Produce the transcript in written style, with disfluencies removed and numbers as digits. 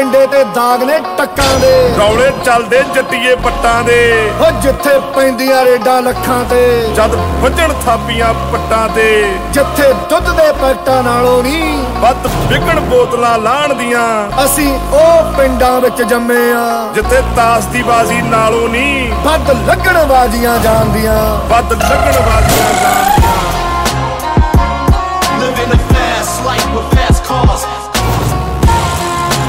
ਪਿੰਡੇ ਤੇ ਦਾਗ ਨੇ ਟੱਕਾਂ ਦੇ, ਰੌਲੇ ਚੱਲਦੇ ਜੱਟੀਏ ਪੱਟਾਂ ਦੇ। ਓ ਜਿੱਥੇ ਪੈਂਦੀਆਂ ਰੇਡਾਂ ਲੱਖਾਂ ਤੇ, ਜਦ ਵੱਜਣ ਥਾਪੀਆਂ ਪੱਟਾਂ ਤੇ। ਜਿੱਥੇ ਦੁੱਧ ਦੇ ਪੈਕਟਾਂ ਨਾਲੋਂ ਨਹੀਂ ਵੱਧ ਵਿਕਣ ਬੋਤਲਾਂ ਲਾਹਣ ਦੀਆਂ। ਅਸੀਂ ਉਹ ਪਿੰਡਾਂ ਵਿੱਚ ਜੰਮੇ ਆ ਜਿੱਥੇ ਤਾਸ ਦੀ ਬਾਜ਼ੀ ਨਾਲੋਂ ਨਹੀਂ ਵੱਧ ਲੱਗਣ ਬਾਜ਼ੀਆਂ ਜਾਣਦੀਆਂ। ਵੱਧ ਲੱਗਣ ਬਾਜ਼ੀ